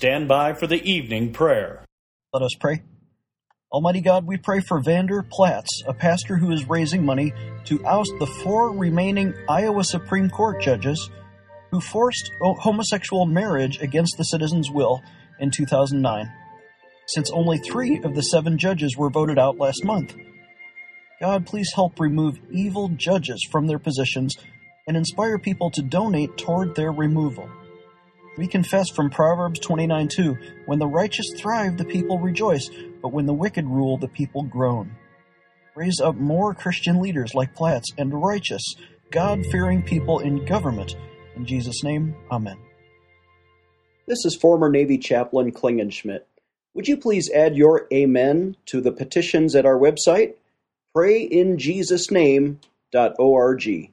stand by for the evening prayer. Let us pray. Almighty God, we pray for Vander Platts, a pastor who is raising money to oust the 4 remaining Iowa Supreme Court judges who forced homosexual marriage against the citizens' will in 2009, since only 3 of the 7 judges were voted out last month. God, please help remove evil judges from their positions and inspire people to donate toward their removal. We confess from Proverbs 29:2, when the righteous thrive, the people rejoice, but when the wicked rule, the people groan. Raise up more Christian leaders like Platts and righteous, God-fearing people in government. In Jesus' name, amen. This is former Navy Chaplain Klingenschmidt. Would you please add your amen to the petitions at our website, prayinjesusname.org.